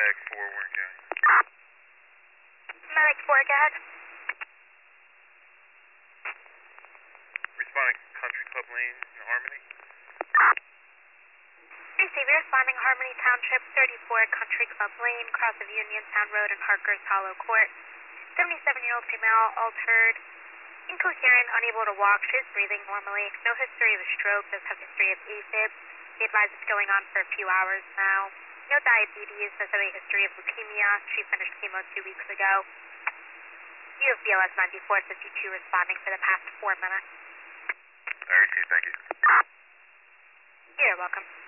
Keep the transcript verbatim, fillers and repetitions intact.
Medic four, Warren County. Medic four, go ahead. Responding Country Club Lane in Harmony. Receive, responding Harmony Township, thirty-four Country Club Lane, cross of Uniontown Road and Harker's Hollow Court. seventy-seven-year-old female, altered, incoherent, unable to walk. She is breathing normally. No history of a stroke, does have history of AFib. He advised it's going on for a few hours now. No diabetes, does have a history of leukemia. She finished chemo two weeks ago. You have B L S ninety-four fifty-two responding for the past four minutes. I received, thank you. You're welcome.